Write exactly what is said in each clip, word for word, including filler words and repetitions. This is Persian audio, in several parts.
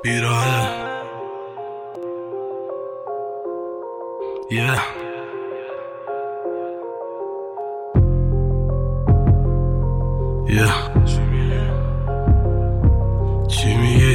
بیراهه yeah. yeah. چی میگی؟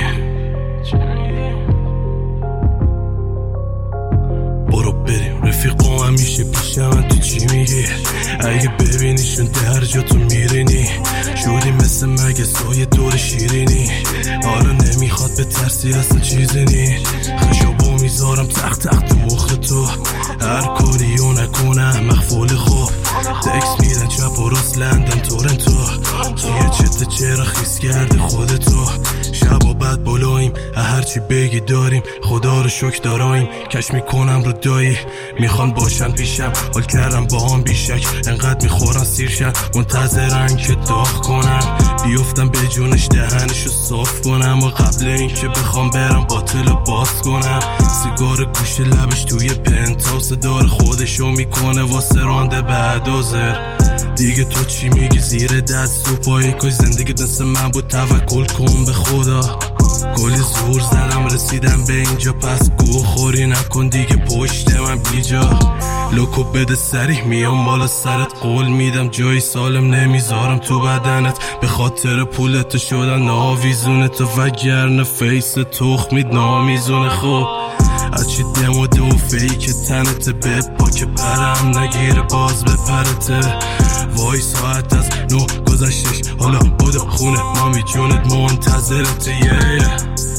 برو بریم رفیقام همیشه پیشم، تو چی میگی؟ اگه ببینیشون در جا تو میرینی، شدی مثل مگه سایه دور شیرینی. حالا نمیخواد به ترسی اصلا چیزی نی، خشابو میذارم تخت تخت تو مخ تو، هر کاریو نکنم مخفول خوب. تکس میدن چپ و راست لندن تورنتو، چیه چته چرا خیس کرده خودتو. شب و بعد بالاییم هرچی بگی داریم، خدا رو شکر داراییم. کش میکنم رو دایی میخوان باشن پیشم، حال کردم با هم بیشک انقدر میخورن سیرشن، منتظرن که داغ کنم بیفتم به جونش دهنشو صاف کنم. و قبل این که بخوام برم باطل باز کنم، سیگار گوش لبش توی پنتاوس داره خودشو میکنه واسه رانده بعدازر. دیگه تو چی میگی زیر دست و پایی کش زندگی دست من بود، توکل کن به خدا. کلی زور زدم رسیدم به اینجا، پس گو خوری نکن دیگه پشت من بیجا. لوکو بده سریح میام بالا سرت، قول میدم جایی سالم نمیذارم تو بدنت. به خاطر پولت شدن ناویزونه تو، وگرنه فیس تخمید نامیزونه. خب از چی دموده و فیک تنته، به پاک پرم نگیره باز به پرته. وای ساعت از نو گذشتش حالا بوده خونه مامی جونت منتظرته yeah.